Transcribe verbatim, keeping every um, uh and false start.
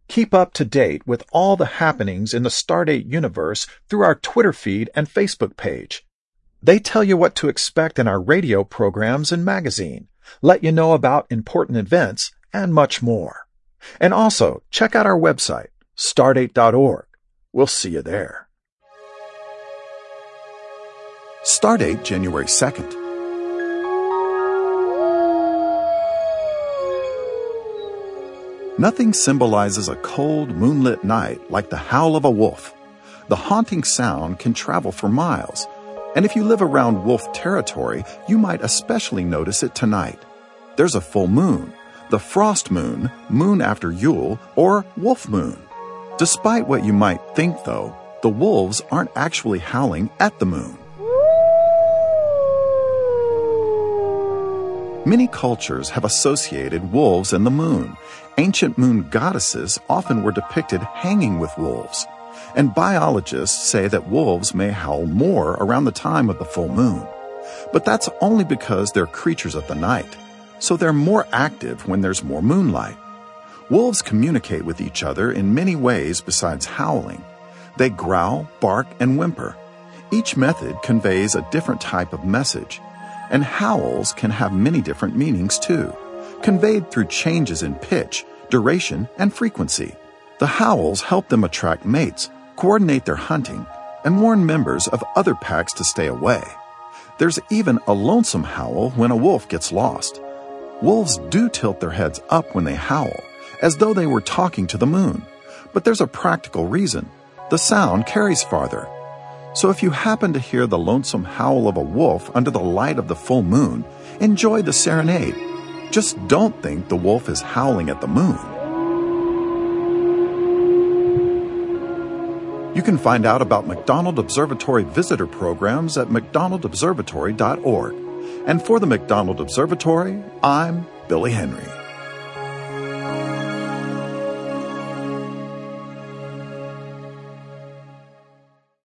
Keep up to date with all the happenings in the Stardate universe through our Twitter feed and Facebook page. They tell you what to expect in our radio programs and magazine, let you know about important events, and much more. And also, check out our website, stardate dot org. We'll see you there. Stardate, January second. Nothing symbolizes a cold, moonlit night like the howl of a wolf. The haunting sound can travel for miles, and if you live around wolf territory, you might especially notice it tonight. There's a full moon, the frost moon, moon after Yule, or wolf moon. Despite what you might think, though, the wolves aren't actually howling at the moon. Many cultures have associated wolves and the moon. Ancient moon goddesses often were depicted hanging with wolves, and biologists say that wolves may howl more around the time of the full moon. But that's only because they're creatures of the night, so they're more active when there's more moonlight. Wolves communicate with each other in many ways besides howling. They growl, bark, and whimper. Each method conveys a different type of message, and howls can have many different meanings too, conveyed through changes in pitch, duration, and frequency. The howls help them attract mates, coordinate their hunting, and warn members of other packs to stay away. There's even a lonesome howl when a wolf gets lost. Wolves do tilt their heads up when they howl, as though they were talking to the moon. But there's a practical reason. The sound carries farther. So if you happen to hear the lonesome howl of a wolf under the light of the full moon, enjoy the serenade. Just don't think the wolf is howling at the moon. You can find out about McDonald Observatory visitor programs at mcdonald observatory dot org. And for the McDonald Observatory, I'm Billy Henry.